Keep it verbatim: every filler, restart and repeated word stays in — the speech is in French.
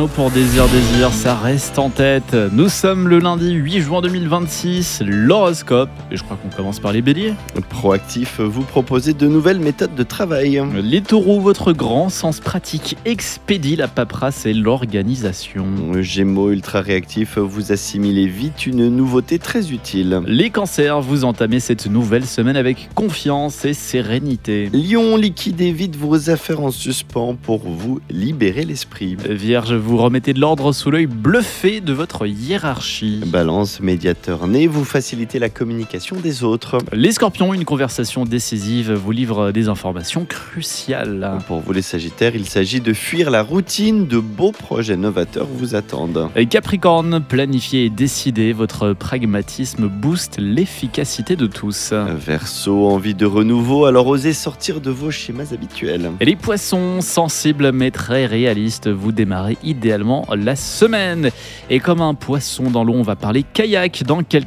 Gémeaux pour Désir Désir, ça reste en tête. Nous sommes le lundi huit juin deux mille vingt-six, l'horoscope, et je crois qu'on commence par les béliers. Proactif, vous proposez de nouvelles méthodes de travail. Les taureaux, votre grand sens pratique expédie la paperasse et l'organisation. Gémeaux ultra réactif, vous assimilez vite une nouveauté très utile. Les cancers, vous entamez cette nouvelle semaine avec confiance et sérénité. Lion, liquidez vite vos affaires en suspens pour vous libérer l'esprit. Vierge, vous remettez de l'ordre sous l'œil bluffé de votre hiérarchie. Balance, médiateur né, vous facilitez la communication des autres. Les scorpions, une conversation décisive vous livre des informations cruciales. Pour vous les sagittaires, il s'agit de fuir la routine, de beaux projets novateurs vous attendent. Capricorne, planifiez et décidez, votre pragmatisme booste l'efficacité de tous. Verseau, envie de renouveau, alors osez sortir de vos schémas habituels. Et les poissons, sensibles mais très réalistes, vous démarrez idéalement la semaine. Et comme un poisson dans l'eau, on va parler kayak dans quelques